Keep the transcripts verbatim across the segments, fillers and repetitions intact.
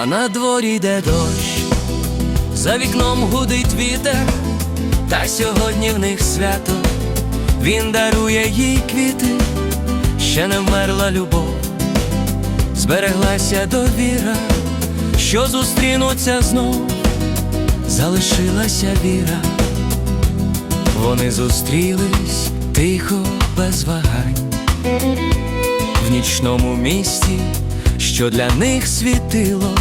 на дворі йде дощ, за вікном гудить вітер, та сьогодні в них свято. Він дарує їй квіти, ще не вмерла любов, збереглася довіра, що зустрінуться знов, залишилася віра. Вони зустрілись тихо, без вагань, в нічному місті, що для них світило.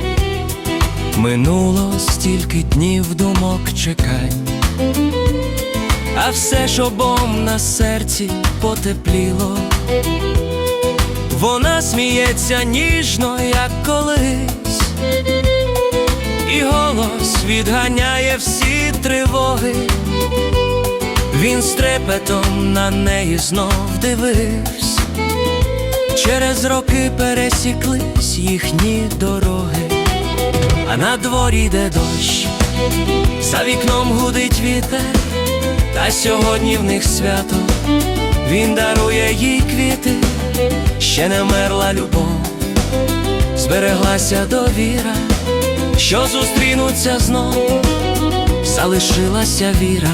Минуло стільки днів, думок, чекань, а все ж обом на серці потепліло. Вона сміється ніжно, як колись, і голос відганяє всі тривоги. Він з трепетом на неї знов дивився. Через роки пересіклись їхні дороги, а на дворі йде дощ, за вікном гудить вітер, та сьогодні в них свято. Він дарує їй квіти, ще не вмерла любов, збереглася довіра, що зустрінуться знов, залишилася віра.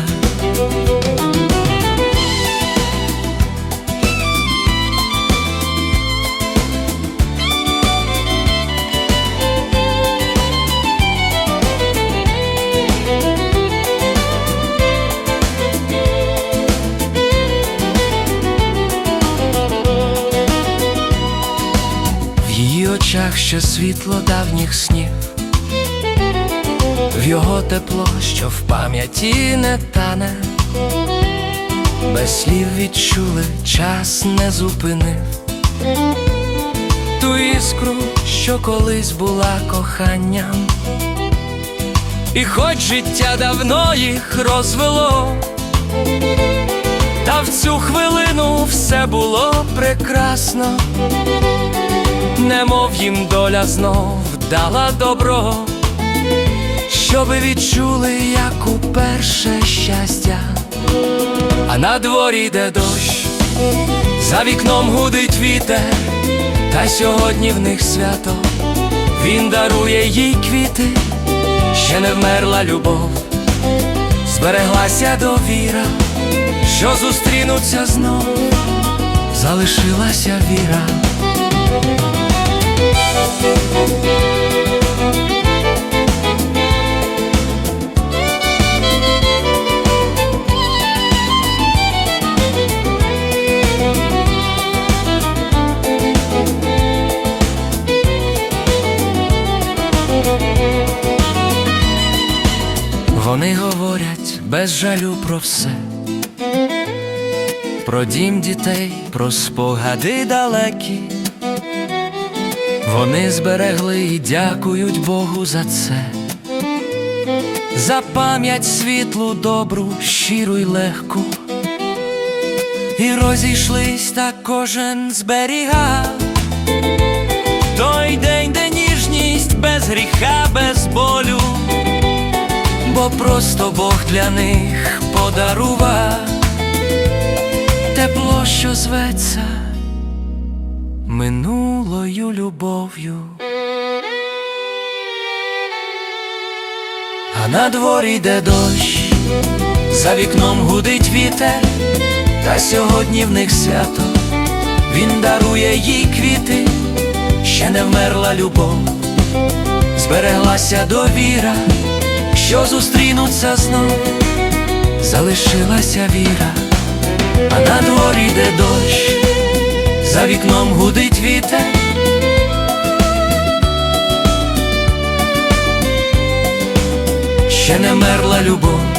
В її очах ще світло давніх снів, в його тепло, що в пам'яті не тане. Без слів відчули, час не зупинив ту іскру, що колись була коханням. І хоч життя давно їх розвело, та в цю хвилину все було прекрасно, немов їм доля знов дала добро, щоби відчули, як уперше щастя. А на дворі йде дощ, за вікном гудить вітер, та сьогодні в них свято. Він дарує їй квіти, ще не вмерла любов, збереглася довіра, що зустрінуться знов, залишилася віра. Вони говорять без жалю про все, про дім, дітей, про спогади далекі. Вони зберегли і дякують Богу за це, за пам'ять світлу, добру, щиру й легку. І розійшлись, та кожен зберігав той день, де ніжність без гріха, без болю, бо просто Бог для них подарував тепло, що зветься минулою любов'ю. А на дворі йде дощ, за вікном гудить вітер, та сьогодні в них свято. Він дарує їй квіти, ще не вмерла любов, збереглася довіра, що зустрінуться знов, залишилася віра. А на дворі йде дощ, за вікном гудить вітер, ще не вмерла любов,